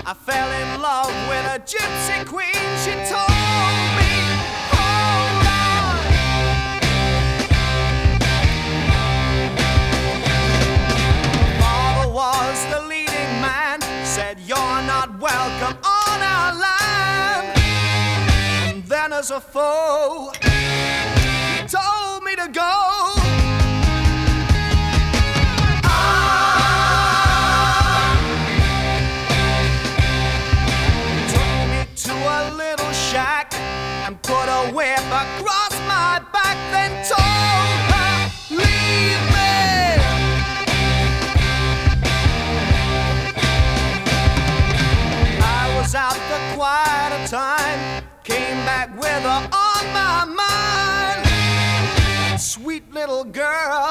I fell in love with a gypsy queen. She told me, hold on. Father was the leading man, said you're not welcome on our land. And then as a foe, he told me to go. And put a whip across my back, then told her, leave me. I was out for quite a time, came back with her on my mind. Sweet little girl,